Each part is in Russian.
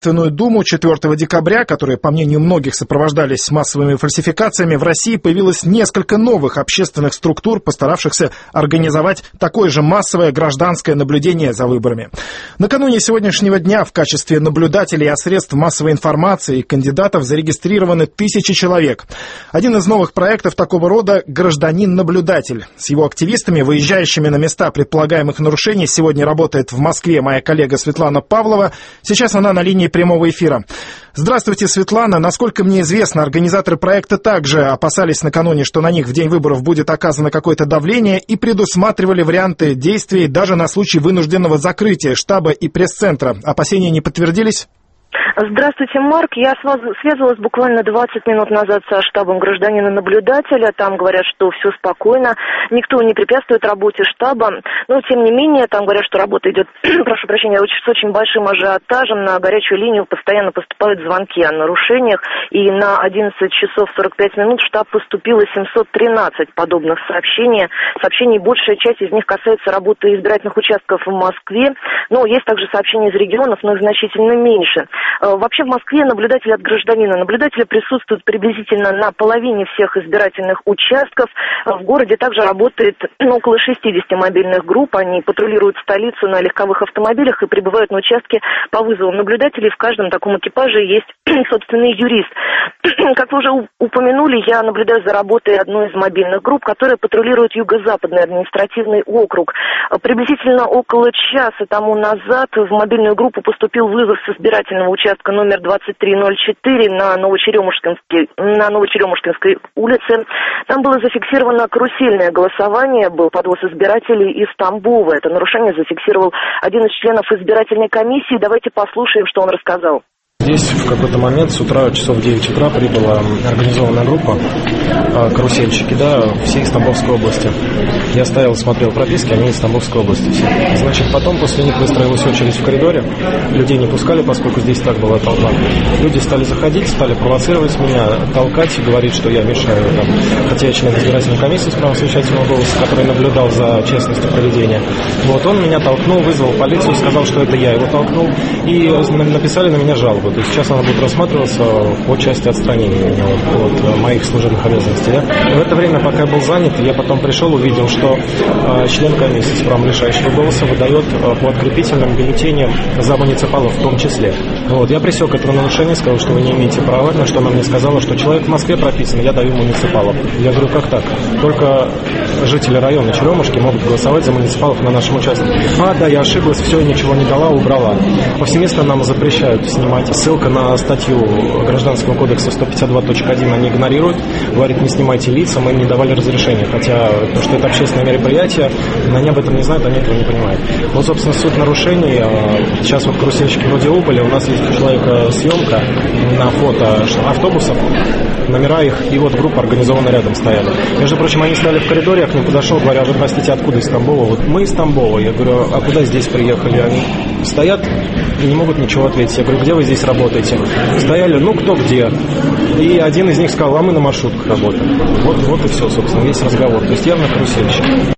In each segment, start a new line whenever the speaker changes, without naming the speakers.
Государственную Думу 4 декабря, которые, по мнению многих, сопровождались массовыми фальсификациями, в России появилось несколько новых общественных структур, постаравшихся организовать такое же массовое гражданское наблюдение за выборами. Накануне сегодняшнего дня в качестве наблюдателей и средств массовой информации и кандидатов зарегистрированы 1000 человек. Один из новых проектов такого рода – «Гражданин-наблюдатель». С его активистами, выезжающими на места предполагаемых нарушений, сегодня работает в Москве моя коллега Светлана Павлова. Сейчас она на линии прямого эфира. Здравствуйте, Светлана. Насколько мне известно, организаторы проекта также опасались накануне, что на них в день выборов будет оказано какое-то давление, и предусматривали варианты действий даже на случай вынужденного закрытия штаба и пресс-центра. Опасения не подтвердились?
Здравствуйте, Марк. Я связывалась буквально 20 минут назад со штабом гражданина-наблюдателя. Там говорят, что все спокойно, никто не препятствует работе штаба. Но, тем не менее, там говорят, что работа идет, прошу прощения, с очень большим ажиотажем. На горячую линию постоянно поступают звонки о нарушениях. И на 11 часов 45 минут в штаб поступило 713 подобных сообщений. Большая часть из них касается работы избирательных участков в Москве. Но есть также сообщения из регионов, но их значительно меньше. Вообще в Москве наблюдатели от гражданина-наблюдателя присутствуют приблизительно на половине всех избирательных участков. В городе также работает около 60 мобильных групп. Они патрулируют столицу на легковых автомобилях и прибывают на участке по вызовам наблюдателей. В каждом таком экипаже есть собственный юрист. Как вы уже упомянули, я наблюдаю за работой одной из мобильных групп, которая патрулирует юго-западный административный округ. Приблизительно около часа тому назад в мобильную группу поступил вызов с избирательного участка номер 2304 на Новочеремушкинской улице. Там было зафиксировано карусельное голосование, был подвоз избирателей из Тамбова. Это нарушение зафиксировал один из членов избирательной комиссии. Давайте послушаем, что он рассказал.
Здесь в какой-то момент с утра, часов 9 утра, прибыла организованная группа, карусельщики, все из Тамбовской области. Я стоял, смотрел прописки, они из Тамбовской области все. Значит, потом после них выстроилась очередь в коридоре, людей не пускали, поскольку здесь так была толпа. Люди стали заходить, стали провоцировать меня, толкать и говорить, что я мешаю. Хотя я член избирательной комиссии с правом совещательного голоса, который наблюдал за честностью проведения. Он меня толкнул, вызвал полицию, сказал, что это я его толкнул, и написали на меня жалобу. То есть сейчас она будет рассматриваться по части отстранения меня от моих служебных обязанностей. В это время, пока я был занят, я потом пришел, увидел, что член комиссии с правом решающего голоса выдает по открепительным бюллетеням за муниципалов в том числе. Я пресек это нарушение, сказал, что вы не имеете права, на что она мне сказала, что человек в Москве прописан, я даю муниципалов. Я говорю, как так? Только жители района Черемушки могут голосовать за муниципалов на нашем участке. Я ошиблась, все, ничего не дала, убрала. Повсеместно нам запрещают снимать. Ссылка на статью Гражданского кодекса 152.1 они игнорируют. Говорит, не снимайте лица, мы не давали разрешения. Хотя, то, что это общественное мероприятие, они об этом не знают, они этого не понимают. Собственно, суть нарушений. Сейчас карусельщики вроде убыли. У нас есть у человека съемка на фото автобусов, номера их, и группа организованно рядом стояли. Между прочим, они стояли в коридоре, я к ним подошел, говорю, вы, простите, откуда из Тамбова? Мы из Тамбова. Я говорю, а куда здесь приехали? Они стоят и не могут ничего ответить. Я говорю, где вы здесь работаете? Стояли, кто где. И один из них сказал, мы на маршрутках работаем. Вот и все, собственно, весь разговор. То есть явно карусельщик.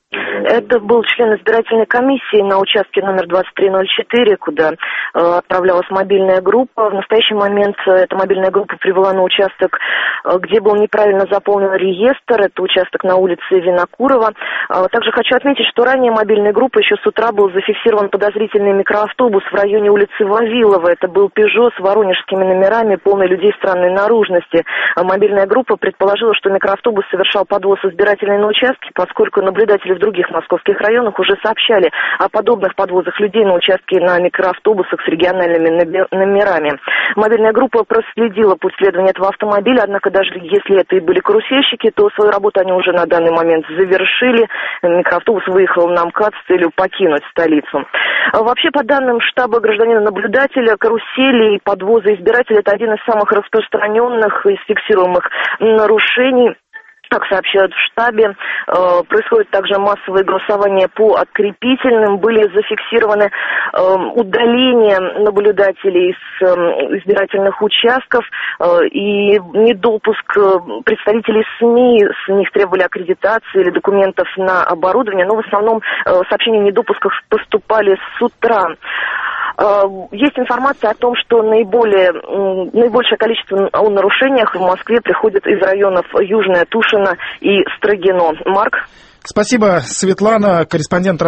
Это был член избирательной комиссии на участке номер 2304, куда отправлялась мобильная группа. В настоящий момент эта мобильная группа прибыла на участок, где был неправильно заполнен реестр. Это участок на улице Винокурова. Также хочу отметить, что ранее мобильной группой еще с утра был зафиксирован подозрительный микроавтобус в районе улицы Вавилова. Это был Peugeot с воронежскими номерами, полный людей странной наружности. Мобильная группа предположила, что микроавтобус совершал подвоз избирателей на участке, поскольку наблюдатели в других московских районах уже сообщали о подобных подвозах людей на участке на микроавтобусах с региональными номерами. Мобильная группа проследила путь следования этого автомобиля, однако даже если это и были карусельщики, то свою работу они уже на данный момент завершили. Микроавтобус выехал на МКАД с целью покинуть столицу. Вообще, по данным штаба гражданина-наблюдателя, карусели и подвозы избирателей – это один из самых распространенных и фиксируемых нарушений. Как сообщают в штабе, происходит также массовые голосования по открепительным. Были зафиксированы удаления наблюдателей с избирательных участков и недопуск представителей СМИ. С них требовали аккредитации или документов на оборудование, но в основном сообщения о недопусках поступали с утра. Есть информация о том, что наибольшее количество о нарушениях в Москве приходит из районов Южное, Тушино и Строгино. Марк?
Спасибо, Светлана, корреспондент